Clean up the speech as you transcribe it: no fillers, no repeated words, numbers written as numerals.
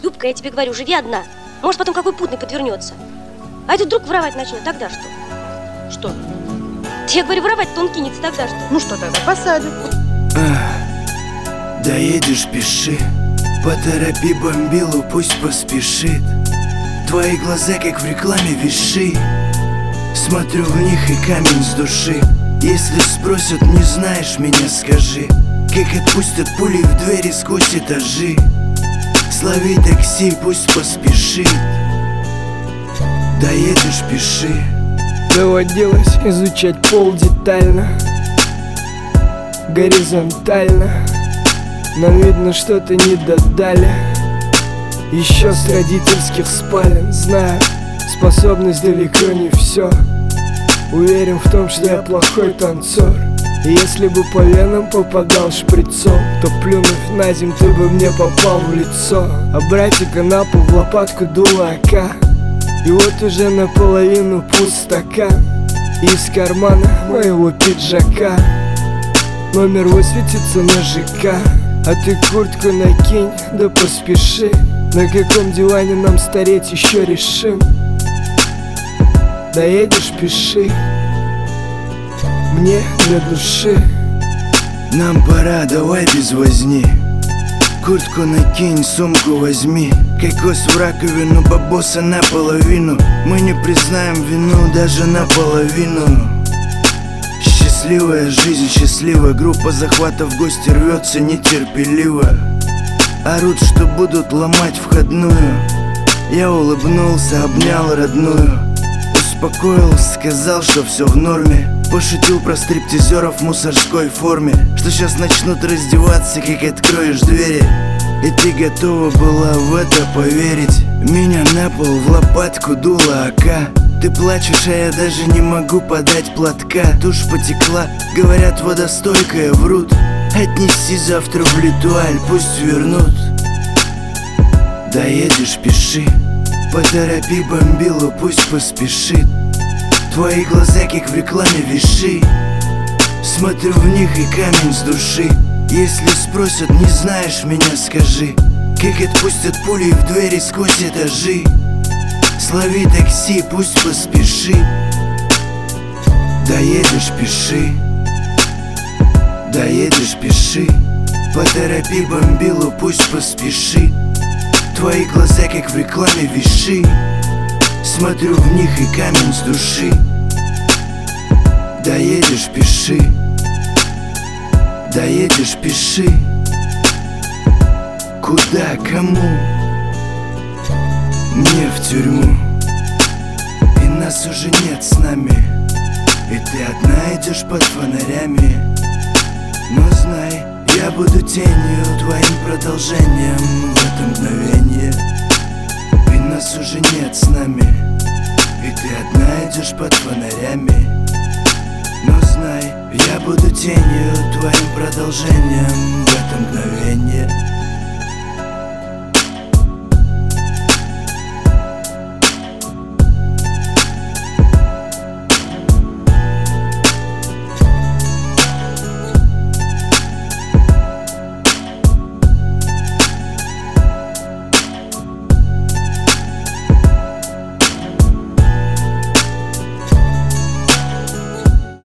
Любка, я тебе говорю, живи одна. Может, потом какой путный подвернется. А этот вдруг воровать начнет, тогда что? Что? Я говорю, воровать-то он кинется, тогда что? Ну что тогда, посадят. Доедешь, пиши. Поторопи бомбилу, пусть поспешит. Твои глаза, как в рекламе, виши. Смотрю в них и камень с души. Если спросят, не знаешь меня, скажи. Как отпустят пули в двери сквозь этажи. Слови такси, пусть поспешит. Доедешь, пиши. Доводилось изучать пол детально, горизонтально. Нам видно, что-то не додали. Еще с родительских спален. Знаю, способность далеко не все. Уверен в том, что я плохой танцор. И если бы по венам попадал шприцом, то плюнув на земь, ты бы мне попал в лицо. А братика на пол в лопатку дуло АК. И вот уже наполовину пуст стакан. Из кармана моего пиджака номер высветится на ЖК. А ты куртку накинь, да поспеши. На каком диване нам стареть еще решим. Доедешь, пиши. Мне для души. Нам пора, давай без возни. Куртку накинь, сумку возьми. Кокос в раковину, бабоса наполовину. Мы не признаем вину даже наполовину. Счастливая жизнь, счастливая группа захвата в гости рвется нетерпеливо. Орут, что будут ломать входную. Я улыбнулся, обнял родную. Успокоил, сказал, что все в норме. Пошутил про стриптизеров в мусорской форме. Что сейчас начнут раздеваться, как откроешь двери. И ты готова была в это поверить. Меня на пол в лопатку дуло АК. Ты плачешь, а я даже не могу подать платка. Тушь потекла, говорят, водостойкая, врут. Отнеси завтра в Литуаль, пусть вернут. Доедешь, пиши. Поторопи бомбилу, пусть поспешит. Твои глаза, как в рекламе, виши. Смотрю в них и камень с души. Если спросят, не знаешь меня, скажи. Как отпустят пули в двери сквозь этажи. Слови такси, пусть поспешит. Доедешь, пиши. Доедешь, пиши. Поторопи бомбилу, пусть поспешит. Твои глаза, как в рекламе, виши. Смотрю в них и камень с души. Доедешь, пиши. Доедешь, пиши. Куда, кому? Мне в тюрьму. И нас уже нет с нами. И ты одна идешь под фонарями. Но знай, я буду тенью, твоим продолжением в это мгновение. И нас уже нет с нами. И ты одна идешь под фонарями. Но знай, я буду тенью, твоим продолжением в это мгновение.